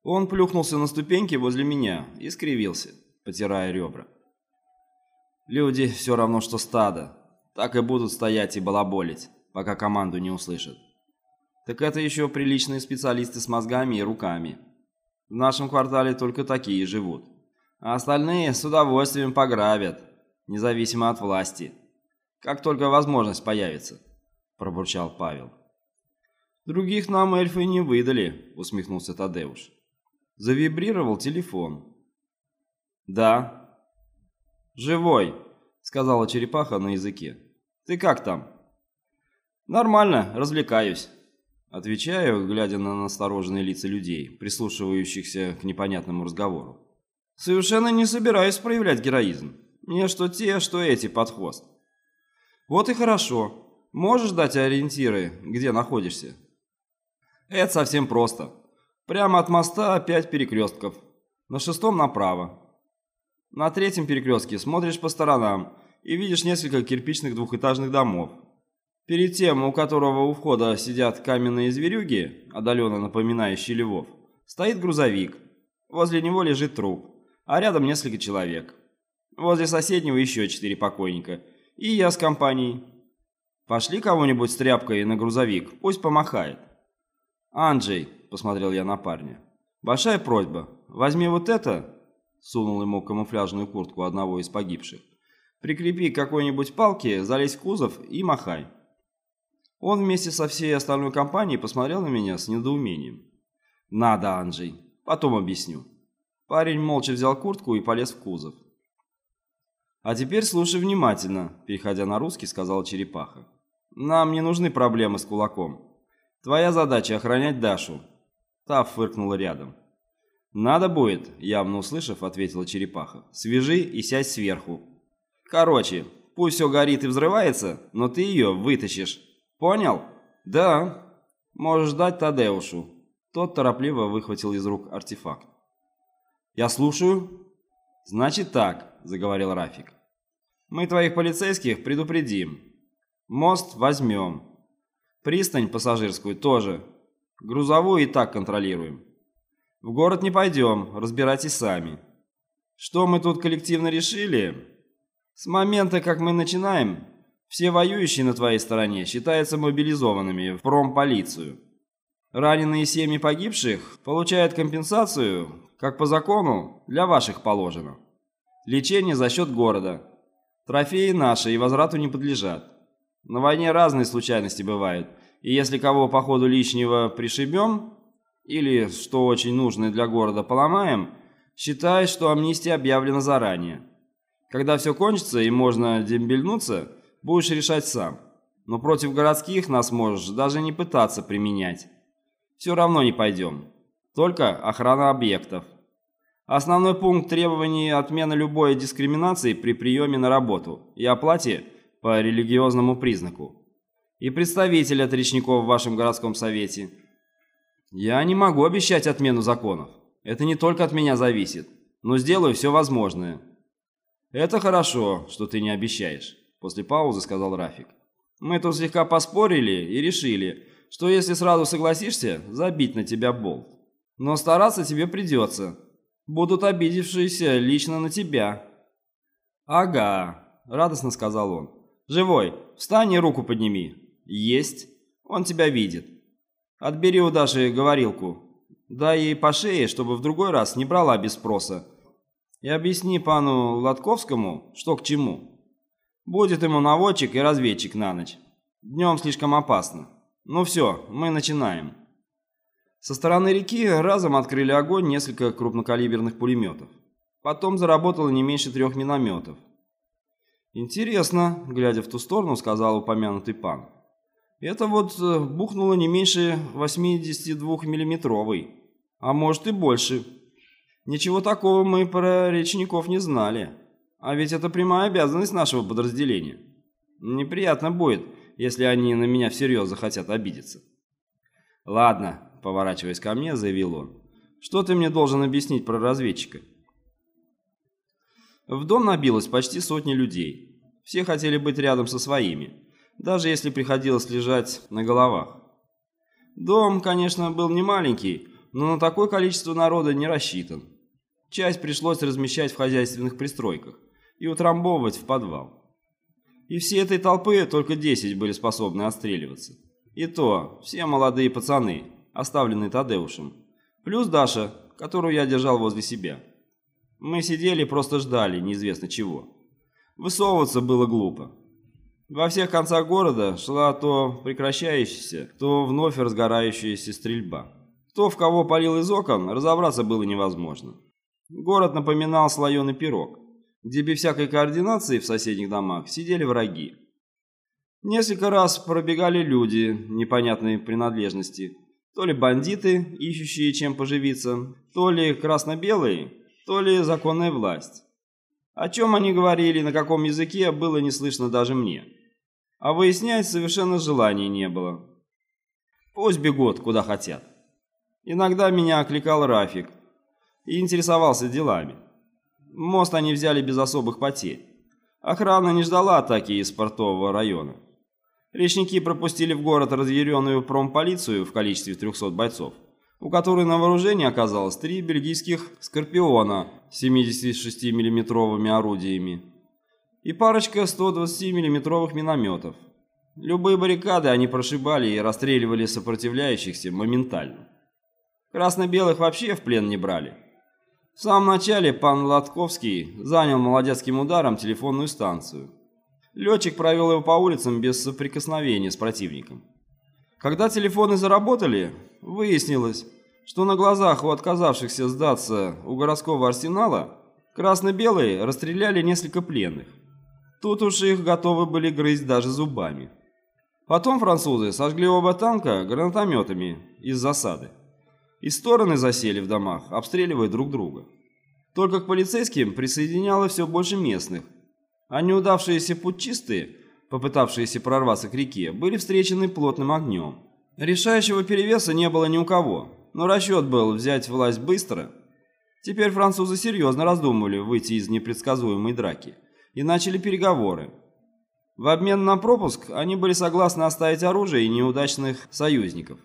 Он плюхнулся на ступеньки возле меня и скривился, потирая ребра. Люди все равно, что стадо. Так и будут стоять и балаболить, пока команду не услышат. Так это еще приличные специалисты с мозгами и руками. В нашем квартале только такие живут. А остальные с удовольствием пограбят, независимо от власти. Как только возможность появится, пробурчал Павел. Других нам эльфы не выдали, усмехнулся Тадеуш. Завибрировал телефон. Да. Живой, сказала черепаха на языке. Ты как там? Нормально, развлекаюсь. Отвечаю, глядя на настороженные лица людей, прислушивающихся к непонятному разговору. Совершенно не собираюсь проявлять героизм. Мне что те, что эти под хвост. Вот и хорошо. Можешь дать ориентиры, где находишься? Это совсем просто. Прямо от моста 5 перекрестков. На 6-м направо. На 3-м перекрестке смотришь по сторонам и видишь несколько кирпичных двухэтажных домов. Перед тем, у которого у входа сидят каменные зверюги, отдаленно напоминающие львов, стоит грузовик. Возле него лежит труп, а рядом несколько человек. Возле соседнего еще 4 покойника. И я с компанией. Пошли кого-нибудь с тряпкой на грузовик, пусть помахает. Анджей, посмотрел я на парня. Большая просьба, возьми вот это, сунул ему камуфляжную куртку одного из погибших. Прикрепи к какой-нибудь палке, залезь в кузов и махай. Он вместе со всей остальной компанией посмотрел на меня с недоумением. «Надо, Анджей, потом объясню». Парень молча взял куртку и полез в кузов. «А теперь слушай внимательно», – переходя на русский, сказала черепаха. «Нам не нужны проблемы с кулаком. Твоя задача – охранять Дашу». Та фыркнула рядом. «Надо будет», – явно услышав, ответила черепаха. «Свяжи и сядь сверху. Короче, пусть все горит и взрывается, но ты ее вытащишь. Понял?» «Да. Можешь дать Тадеушу». Тот торопливо выхватил из рук артефакт. «Я слушаю». «Значит так», – заговорил Рафик. «Мы твоих полицейских предупредим. Мост возьмем. Пристань пассажирскую тоже. Грузовую и так контролируем. В город не пойдем, разбирайтесь сами. Что мы тут коллективно решили? С момента, как мы начинаем, все воюющие на твоей стороне считаются мобилизованными в промполицию. Раненые семьи погибших получают компенсацию, как по закону, для ваших положено. Лечение за счет города. Трофеи наши и возврату не подлежат. На войне разные случайности бывают, и если кого по ходу лишнего пришибем, или, что очень нужное для города, поломаем, считай, что амнистия объявлена заранее. Когда все кончится и можно дембельнуться, будешь решать сам. Но против городских нас можешь даже не пытаться применять. Все равно не пойдем. Только охрана объектов. Основной пункт требований – отмена любой дискриминации при приеме на работу и оплате по религиозному признаку. И представитель от речников в вашем городском совете. Я не могу обещать отмену законов. Это не только от меня зависит, но сделаю все возможное. Это хорошо, что ты не обещаешь, после паузы сказал Рафик. Мы тут слегка поспорили и решили, что если сразу согласишься, забить на тебя болт. Но стараться тебе придется. Будут обидевшиеся лично на тебя. Ага, радостно сказал он. Живой, встань и руку подними. Есть. Он тебя видит. Отбери у Даши говорилку. Дай ей по шее, чтобы в другой раз не брала без спроса. И объясни пану Латковскому, что к чему. Будет ему наводчик и разведчик на ночь. Днем слишком опасно. Ну все, мы начинаем. Со стороны реки разом открыли огонь несколько крупнокалиберных пулеметов. Потом заработало не меньше 3 минометов. «Интересно», — глядя в ту сторону, сказал упомянутый пан. «Это вот бухнуло не меньше 82-миллиметровый, а может и больше. Ничего такого мы про речников не знали. А ведь это прямая обязанность нашего подразделения. Неприятно будет, если они на меня всерьез захотят обидеться». «Ладно», — поворачиваясь ко мне, заявил он. «Что ты мне должен объяснить про разведчика?» В дом набилось почти 100 людей. Все хотели быть рядом со своими, даже если приходилось лежать на головах. Дом, конечно, был не маленький, но на такое количество народа не рассчитан. Часть пришлось размещать в хозяйственных пристройках и утрамбовывать в подвал. И всей этой толпы только 10 были способны отстреливаться. И то все молодые пацаны, оставленные Тадеушем, плюс Даша, которую я держал возле себя. Мы сидели и просто ждали неизвестно чего. Высовываться было глупо. Во всех концах города шла то прекращающаяся, то вновь разгорающаяся стрельба. Кто в кого палил из окон, разобраться было невозможно. Город напоминал слоеный пирог, где без всякой координации в соседних домах сидели враги. Несколько раз пробегали люди непонятной принадлежности, то ли бандиты, ищущие чем поживиться, то ли красно-белые, то ли законная власть. О чем они говорили, на каком языке, было не слышно даже мне. А выяснять совершенно желания не было. Пусть бегут, куда хотят. Иногда меня окликал Рафик и интересовался делами. Мост они взяли без особых потерь. Охрана не ждала атаки из портового района. Речники пропустили в город разъяренную промполицию в количестве 300 бойцов, у которой на вооружении оказалось 3 бельгийских «Скорпиона» с 76 миллиметровыми орудиями и парочка 120 миллиметровых минометов. Любые баррикады они прошибали и расстреливали сопротивляющихся моментально. Красно-белых вообще в плен не брали. В самом начале пан Латковский занял молодецким ударом телефонную станцию. Летчик провел его по улицам без соприкосновения с противником. Когда телефоны заработали, выяснилось, что на глазах у отказавшихся сдаться у городского арсенала красно-белые расстреляли несколько пленных. Тут уж их готовы были грызть даже зубами. Потом французы сожгли оба танка гранатометами из засады. И стороны засели в домах, обстреливая друг друга. Только к полицейским присоединялось все больше местных, а неудавшиеся путчисты, попытавшиеся прорваться к реке, были встречены плотным огнем. Решающего перевеса не было ни у кого, но расчет был взять власть быстро. Теперь французы серьезно раздумывали выйти из непредсказуемой драки и начали переговоры. В обмен на пропуск они были согласны оставить оружие и неудачных союзников.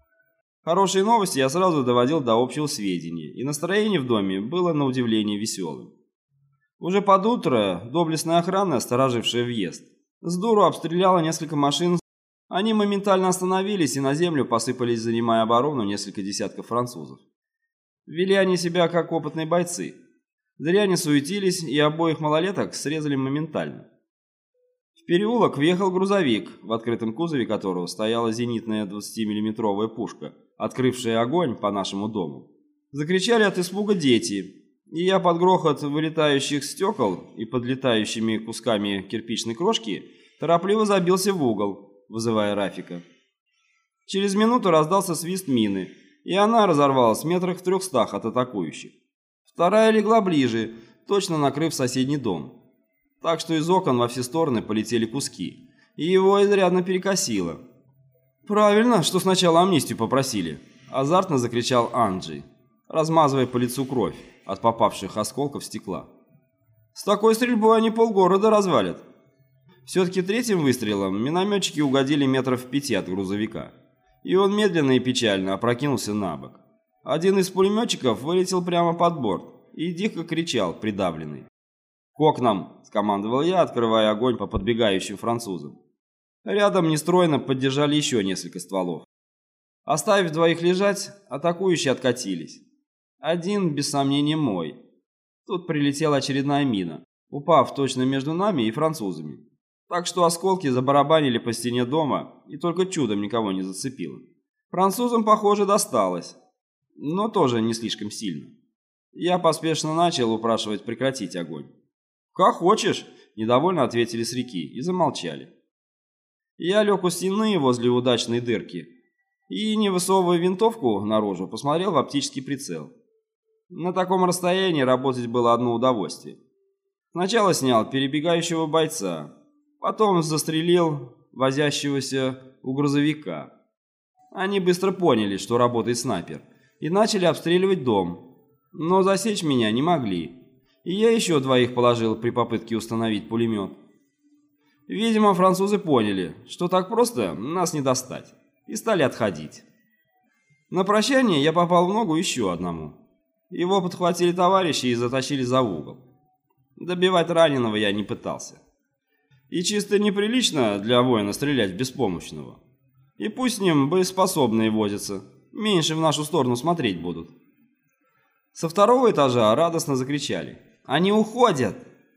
Хорошие новости я сразу доводил до общего сведения, и настроение в доме было на удивление веселым. Уже под утро доблестная охрана, сторожившая въезд, с дуру обстреляла несколько машин. Они моментально остановились, и на землю посыпались, занимая оборону, несколько десятков французов. Вели они себя как опытные бойцы. Зря не суетились, и обоих малолеток срезали моментально. В переулок въехал грузовик, в открытом кузове которого стояла зенитная 20-миллиметровая пушка, открывшая огонь по нашему дому. Закричали от испуга дети, и я под грохот вылетающих стекол и подлетающими кусками кирпичной крошки торопливо забился в угол, вызывая Рафика. Через минуту раздался свист мины, и она разорвалась в метрах в 300 от атакующих. Вторая легла ближе, точно накрыв соседний дом. Так что из окон во все стороны полетели куски, и его изрядно перекосило. «Правильно, что сначала амнистию попросили», – азартно закричал Анджей, размазывая по лицу кровь от попавших осколков стекла. «С такой стрельбой они полгорода развалят». Все-таки третьим выстрелом минометчики угодили метров в 5 от грузовика, и он медленно и печально опрокинулся на бок. Один из пулеметчиков вылетел прямо под борт и дико кричал, придавленный. «К окнам!» – скомандовал я, открывая огонь по подбегающим французам. Рядом нестройно поддержали еще несколько стволов. Оставив двоих лежать, атакующие откатились. Один, без сомнения, мой. Тут прилетела очередная мина, упав точно между нами и французами. Так что осколки забарабанили по стене дома, и только чудом никого не зацепило. Французам, похоже, досталось, но тоже не слишком сильно. Я поспешно начал упрашивать прекратить огонь. «Как хочешь», – недовольно ответили с реки и замолчали. Я лег у стены возле удачной дырки и, не высовывая винтовку наружу, посмотрел в оптический прицел. На таком расстоянии работать было одно удовольствие. Сначала снял перебегающего бойца, потом застрелил возящегося у грузовика. Они быстро поняли, что работает снайпер, и начали обстреливать дом, но засечь меня не могли. И я еще двоих положил при попытке установить пулемет. Видимо, французы поняли, что так просто нас не достать, и стали отходить. На прощание я попал в ногу еще одному. Его подхватили товарищи и затащили за угол. Добивать раненого я не пытался. И чисто неприлично для воина стрелять в беспомощного. И пусть с ним боеспособные возятся, меньше в нашу сторону смотреть будут. Со второго этажа радостно закричали: «Они уходят!»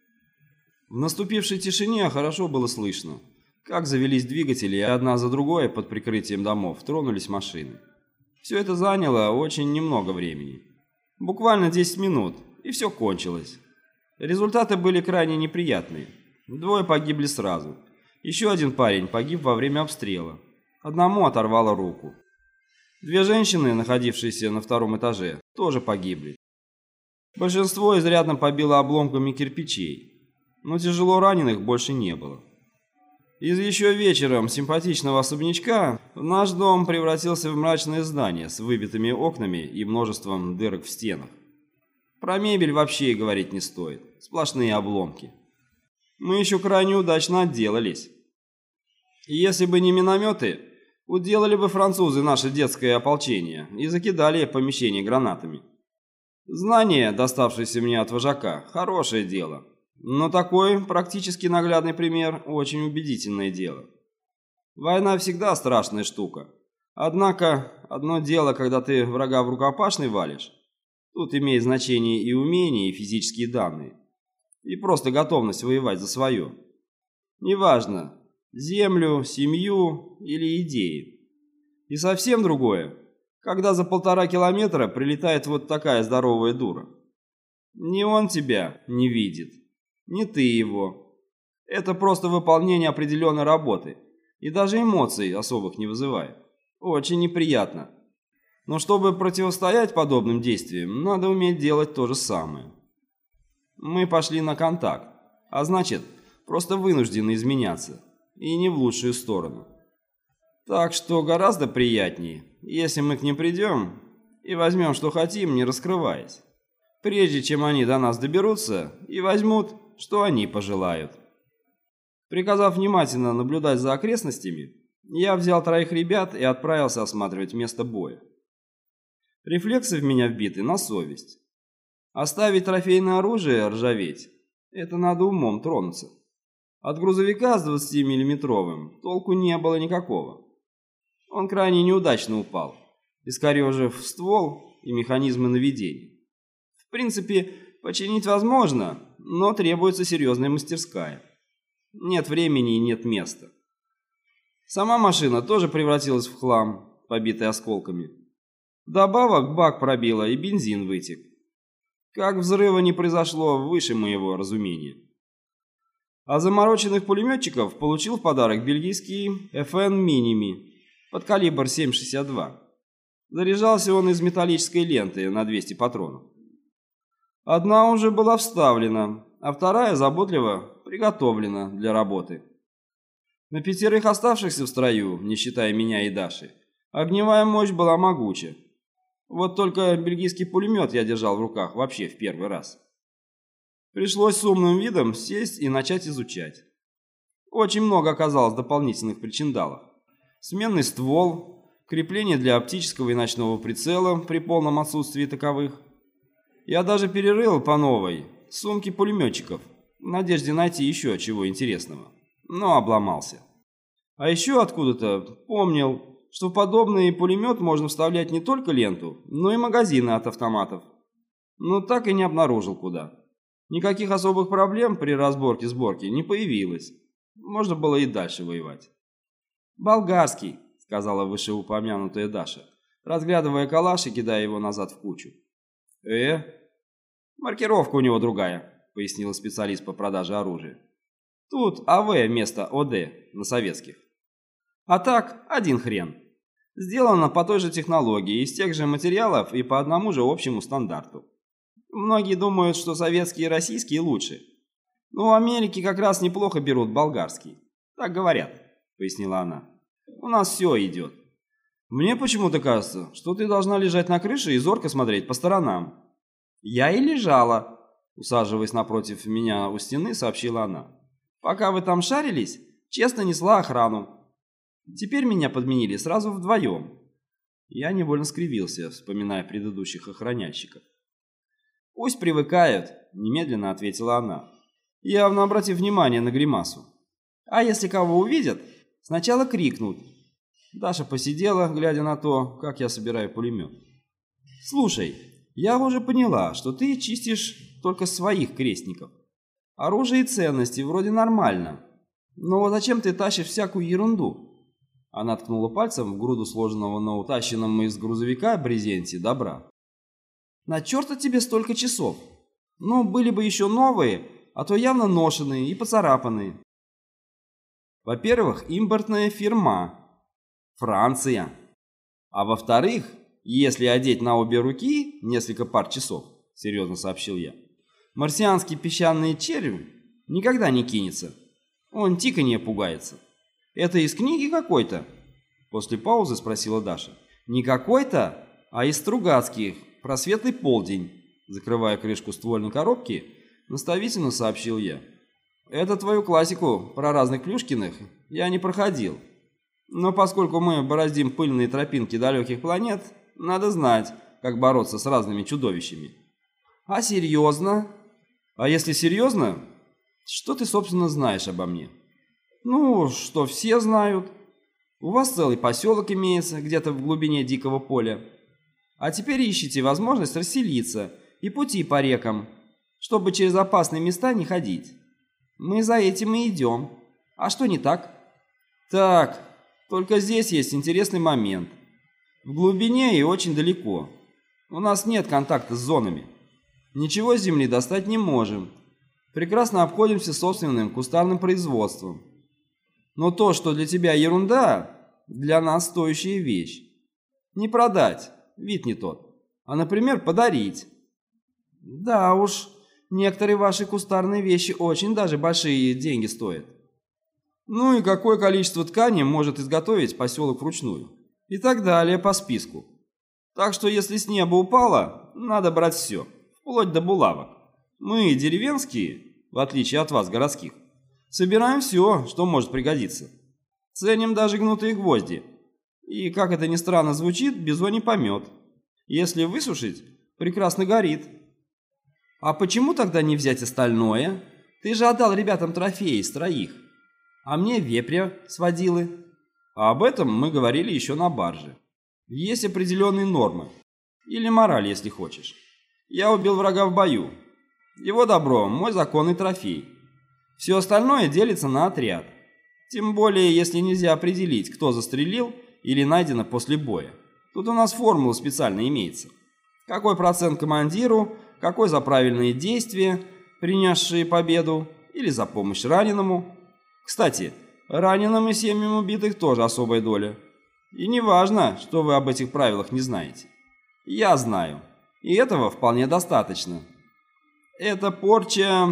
В наступившей тишине хорошо было слышно, как завелись двигатели, и одна за другой под прикрытием домов тронулись машины. Все это заняло очень немного времени. Буквально 10 минут, и все кончилось. Результаты были крайне неприятные. 2 погибли сразу. Еще один парень погиб во время обстрела. Одному оторвало руку. 2 женщины, находившиеся на 2-м этаже, тоже погибли. Большинство изрядно побило обломками кирпичей, но тяжело раненых больше не было. Из еще вечером симпатичного особнячка наш дом превратился в мрачное здание с выбитыми окнами и множеством дырок в стенах. Про мебель вообще и говорить не стоит. Сплошные обломки. Мы еще крайне удачно отделались. И если бы не минометы, уделали бы французы наше детское ополчение и закидали помещение гранатами. Знание, доставшееся мне от вожака, хорошее дело. Но такой практически наглядный пример – очень убедительное дело. Война всегда страшная штука. Однако, одно дело, когда ты врага в рукопашный валишь. Тут имеет значение и умения, и физические данные. И просто готовность воевать за свое. Неважно, землю, семью или идеи. И совсем другое, когда за 1,5 километра прилетает вот такая здоровая дура. Ни он тебя не видит, ни ты его. Это просто выполнение определенной работы, и даже эмоций особых не вызывает. Очень неприятно. Но чтобы противостоять подобным действиям, надо уметь делать то же самое. Мы пошли на контакт, а значит, просто вынуждены изменяться, и не в лучшую сторону. Так что гораздо приятнее, если мы к ним придем и возьмем, что хотим, не раскрываясь, прежде чем они до нас доберутся и возьмут, что они пожелают. Приказав внимательно наблюдать за окрестностями, я взял 3 ребят и отправился осматривать место боя. Рефлексы в меня вбиты на совесть. Оставить трофейное оружие ржаветь – это надо умом тронуться. От грузовика с 20-миллиметровым толку не было никакого. Он крайне неудачно упал, искорежив ствол и механизмы наведения. В принципе, починить возможно, но требуется серьезная мастерская. Нет времени и нет места. Сама машина тоже превратилась в хлам, побитый осколками. Вдобавок бак пробило и бензин вытек. Как взрыва не произошло, выше моего разумения. А замороченных пулеметчиков получил в подарок бельгийский FN Minimi под калибр 7,62. Заряжался он из металлической ленты на 200 патронов. Одна уже была вставлена, а вторая заботливо приготовлена для работы. На 5 оставшихся в строю, не считая меня и Даши, огневая мощь была могуча. Вот только бельгийский пулемет я держал в руках вообще в первый раз. Пришлось с умным видом сесть и начать изучать. Очень много оказалось дополнительных причиндалов. Сменный ствол, крепление для оптического и ночного прицела при полном отсутствии таковых. Я даже перерыл по новой сумки пулеметчиков в надежде найти еще чего интересного, но обломался. А еще откуда-то помнил, что в подобный пулемет можно вставлять не только ленту, но и магазины от автоматов. Но так и не обнаружил куда. Никаких особых проблем при разборке-сборке не появилось. Можно было и дальше воевать. «Болгарский», — сказала вышеупомянутая Даша, разглядывая калаш и кидая его назад в кучу. «Маркировка у него другая», — пояснила специалист по продаже оружия. «Тут АВ вместо ОД на советских. А так, один хрен. Сделано по той же технологии, из тех же материалов и по одному же общему стандарту. Многие думают, что советские и российские лучше. Но в Америке как раз неплохо берут болгарский. Так говорят», — пояснила она. «У нас все идет. Мне почему-то кажется, что ты должна лежать на крыше и зорко смотреть по сторонам». «Я и лежала», — усаживаясь напротив меня у стены, сообщила она. «Пока вы там шарились, честно несла охрану. Теперь меня подменили сразу вдвоем. Я невольно скривился, вспоминая предыдущих охраняльщиков. «Пусть привыкают», — немедленно ответила она, явно обратив внимание на гримасу. «А если кого увидят, сначала крикнут». Даша посидела, глядя на то, как я собираю пулемет. «Слушай, я уже поняла, что ты чистишь только своих крестников. Оружие и ценности вроде нормально. Но вот зачем ты тащишь всякую ерунду?» Она ткнула пальцем в груду сложенного на утащенном из грузовика брезенте добра. «На черта тебе столько часов? Ну, были бы еще новые, а то явно ношеные и поцарапанные. Во-первых, импортная фирма. Франция. А во-вторых, если одеть на обе руки несколько пар часов, серьезно сообщил я, марсианский песчаный червь никогда не кинется. Он тиканье пугается. Это из книги какой-то? После паузы спросила Даша. Не какой-то, а из Стругацких, про светлый полдень. Закрывая крышку ствольной коробки, наставительно сообщил я. Это твою классику про разных Плюшкиных я не проходил. Но поскольку мы бороздим пыльные тропинки далеких планет, надо знать, как бороться с разными чудовищами. А серьезно? А если серьезно, что ты, собственно, знаешь обо мне? Ну, что все знают. У вас целый поселок имеется, где-то в глубине дикого поля. А теперь ищите возможность расселиться и пути по рекам, чтобы через опасные места не ходить. Мы за этим и идем. А что не так? Так, только здесь есть интересный момент. В глубине и очень далеко. У нас нет контакта с зонами. Ничего с земли достать не можем. Прекрасно обходимся собственным кустарным производством. Но то, что для тебя ерунда, для нас стоящая вещь. Не продать, вид не тот, а, например, подарить. Да уж, некоторые ваши кустарные вещи очень даже большие деньги стоят. Ну и какое количество ткани может изготовить поселок вручную? И так далее по списку. Так что если с неба упало, надо брать все, вплоть до булавок. Мы, деревенские, в отличие от вас, городских, собираем все, что может пригодиться. Ценим даже гнутые гвозди. И, как это ни странно звучит, бизоний помет. Если высушить, прекрасно горит. А почему тогда не взять остальное? Ты же отдал ребятам трофеи из троих. А мне вепря сводилы. А об этом мы говорили еще на барже. Есть определенные нормы. Или мораль, если хочешь. Я убил врага в бою. Его добро – мой законный трофей. Все остальное делится на отряд. Тем более, если нельзя определить, кто застрелил или найдено после боя. Тут у нас формула специально имеется. Какой процент командиру, какой за правильные действия, принесшие победу, или за помощь раненому. Кстати, раненым и семьям убитых тоже особая доля. И не важно, что вы об этих правилах не знаете. Я знаю, и этого вполне достаточно. Это порча...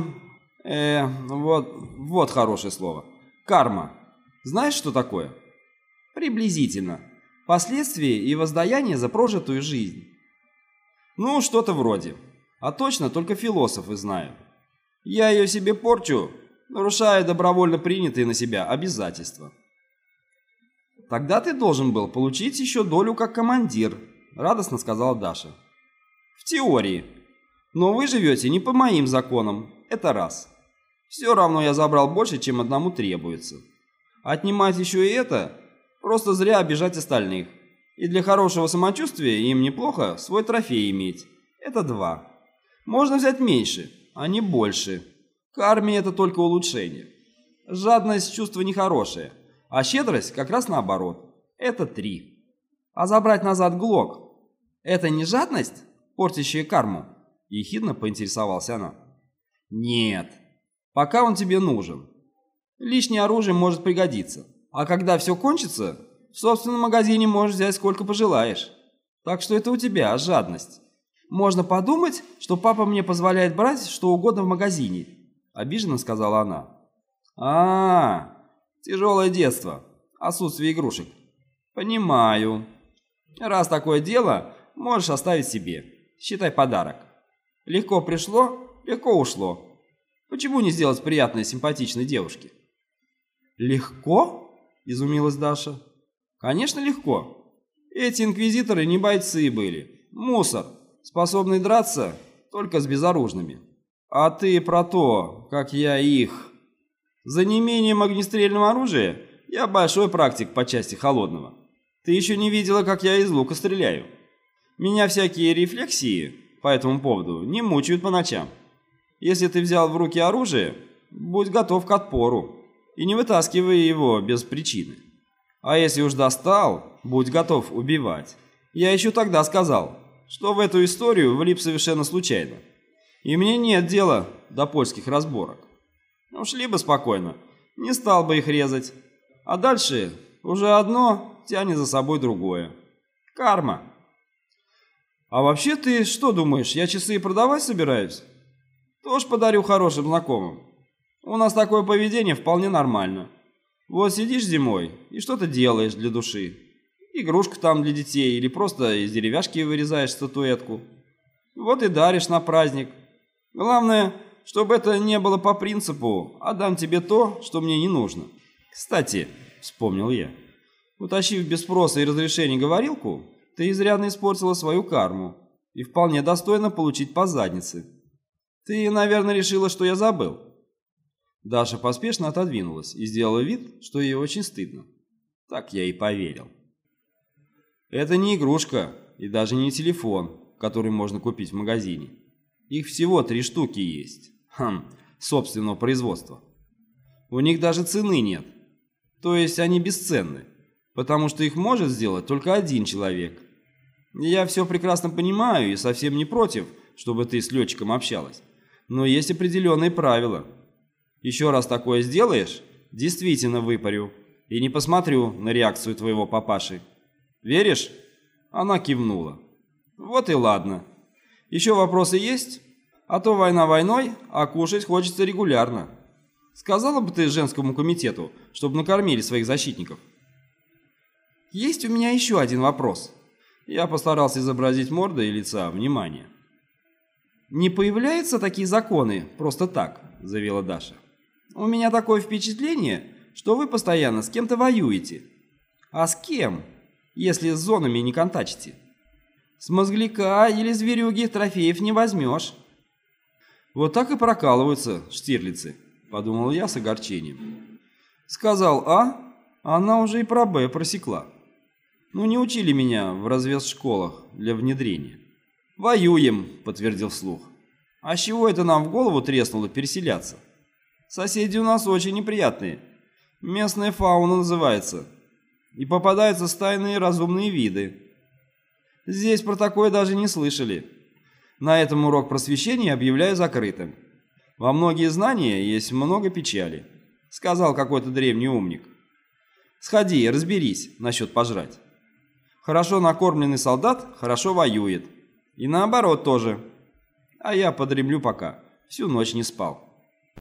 вот хорошее слово. Карма. Знаешь, что такое? Приблизительно. Последствия и воздаяние за прожитую жизнь. Ну, что-то вроде. А точно только философы знают. Я ее себе порчу, нарушая добровольно принятые на себя обязательства. Тогда ты должен был получить еще долю как командир, радостно сказала Даша. В теории. Но вы живете не по моим законам, это раз. Все равно я забрал больше, чем одному требуется. Отнимать еще и это, просто зря обижать остальных. И для хорошего самочувствия им неплохо свой трофей иметь. Это два. Можно взять меньше, а не больше. Карме это только улучшение. Жадность – чувство нехорошее, а щедрость как раз наоборот. Это 3. А забрать назад глок – это не жадность, портящая карму? Ехидно поинтересовалась она. Нет, пока он тебе нужен. Лишнее оружие может пригодиться. А когда все кончится, в собственном магазине можешь взять сколько пожелаешь. Так что это у тебя жадность. Можно подумать, что папа мне позволяет брать что угодно в магазине. Обиженно сказала она. Тяжелое детство. Отсутствие игрушек. Понимаю. Раз такое дело, можешь оставить себе. Считай подарок. Легко пришло, легко ушло. Почему не сделать приятное симпатичной девушке? Легко? Изумилась Даша. Конечно, легко. Эти инквизиторы не бойцы были. Мусор, способный драться только с безоружными. А ты про то, как я их... За неимением огнестрельного оружия я большой практик по части холодного. Ты еще не видела, как я из лука стреляю. Меня всякие рефлексии по этому поводу не мучают по ночам. Если ты взял в руки оружие, будь готов к отпору и не вытаскивай его без причины. А если уж достал, будь готов убивать. Я еще тогда сказал, что в эту историю влип совершенно случайно. И мне нет дела до польских разборок. Ушли бы спокойно, не стал бы их резать. А дальше уже одно тянет за собой другое. Карма. А вообще ты что думаешь, я часы продавать собираюсь? Тоже подарю хорошим знакомым. У нас такое поведение вполне нормально. Вот сидишь зимой и что-то делаешь для души. Игрушку там для детей или просто из деревяшки вырезаешь статуэтку. Вот и даришь на праздник. Главное, чтобы это не было по принципу «отдам тебе то, что мне не нужно». Кстати, вспомнил я, утащив без спроса и разрешения говорилку, ты изрядно испортила свою карму и вполне достойно получить по заднице. Ты, наверное, решила, что я забыл. Даша поспешно отодвинулась и сделала вид, что ей очень стыдно. Так я и поверил. Это не игрушка и даже не телефон, который можно купить в магазине. Их всего 3 штуки есть. Собственного производства. У них даже цены нет. То есть они бесценны, потому что их может сделать только один человек. Я все прекрасно понимаю и совсем не против, чтобы ты с летчиком общалась. Но есть определенные правила. Еще раз такое сделаешь, действительно выпарю. И не посмотрю на реакцию твоего папаши. Веришь? Она кивнула. Вот и ладно. Еще вопросы есть? А то война войной, а кушать хочется регулярно. Сказала бы ты женскому комитету, чтобы накормили своих защитников? Есть у меня еще один вопрос. Я постарался изобразить мордой и лица внимание. «Не появляются такие законы просто так», — заявила Даша. «У меня такое впечатление, что вы постоянно с кем-то воюете. А с кем, если с зонами не контачите? С мозгляка или зверюги трофеев не возьмешь». «Вот так и прокалываются штирлицы», — подумал я с огорчением. Сказал А, она уже и про Б просекла. Ну, не учили меня в разведшколах для внедрения. «Воюем», — подтвердил вслух. «А с чего это нам в голову треснуло переселяться? Соседи у нас очень неприятные. Местная фауна называется. И попадаются стайные разумные виды. Здесь про такое даже не слышали. На этом урок просвещения объявляю закрытым. Во многие знания есть много печали», — сказал какой-то древний умник. «Сходи, разберись насчет пожрать. Хорошо накормленный солдат хорошо воюет. И наоборот тоже. А я подремлю пока. Всю ночь не спал».